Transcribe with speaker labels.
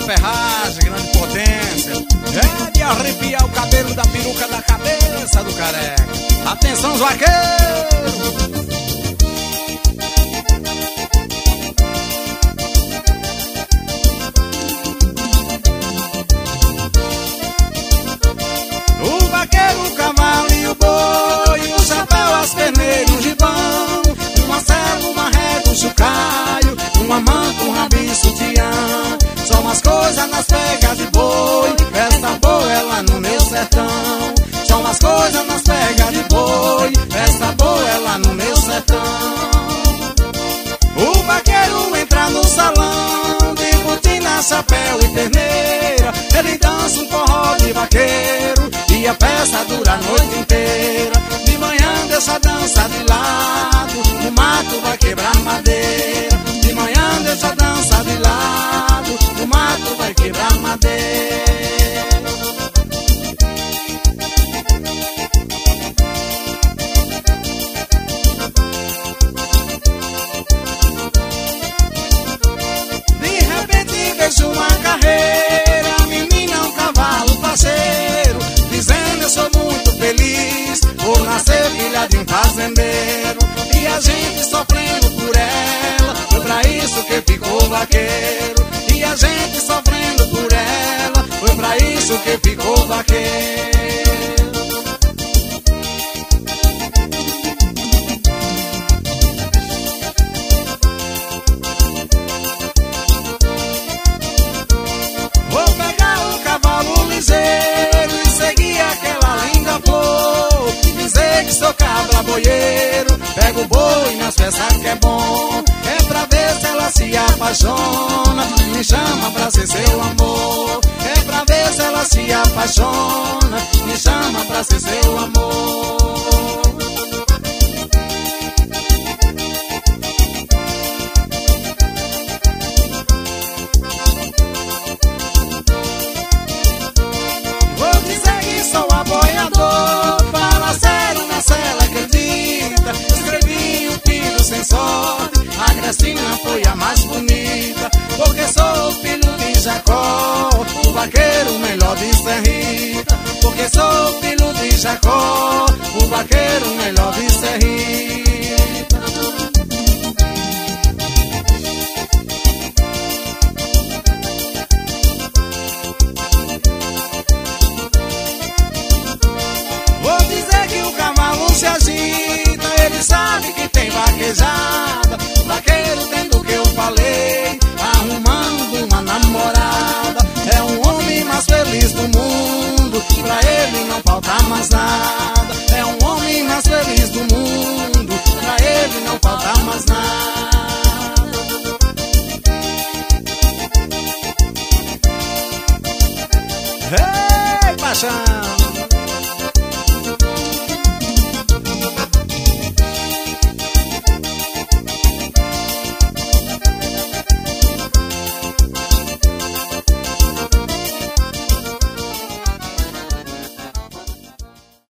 Speaker 1: ferragem, grande potência. É de arrepiar o cabelo da peruca da cabeça do careca. Atenção, os vaqueiros! O vaqueiro, o cavalo e o boi, o chapéu, as perneiras, um gibão, uma cela, uma régua, um chocalho, uma manta, um rabicho, sutiã. São as coisas nas pegas de boi, festa boa é lá no meu sertão. São as coisas nas pegas de boi, festa boa é lá no meu sertão. O vaqueiro entra no salão, de botina, chapéu e terneira. Ele dança um forró de vaqueiro e a festa dura a noite inteira. De manhã deixa a dança de lado, no mato vai quebrar madeira. De manhã deixa a dança de lado, no mato vai quebrar madeira. De repente vejo uma carreira, a menina um cavalo parceiro, dizendo eu sou muito feliz por nascer filha de um fazendeiro. E a gente sofrendo por ela, foi pra isso que ficou vaqueiro. E a gente sofrendo por ela, foi pra isso que ficou vaqueiro. Vou pegar o cavalo ligeiro e seguir aquela linda flor, dizer que sou cabra boieiro, pego o boi nas festas que é bom. É pra ver se ela se apaixona, me chama pra ser seu amor. É pra ver se ela se apaixona, me chama pra ser seu amor. Vou dizer que sou aboiador, para ser uma cela acredita. Escrevi um filho sem sorte, a Cristina foi a mais bonita. Porque sou filho de Jacó, o vaqueiro melhor de Serrita. Porque sou filho de Jacó, o vaqueiro melhor de Serrita. Vou dizer que o cavalo se agita, ele sabe que tem vaquejada. Vaqueiro tem do que eu falei, arrumando uma namorada. É um homem mais feliz do mundo, pra ele não falta mais nada. É um homem mais feliz do mundo, pra ele não falta mais nada. Ei, paixão!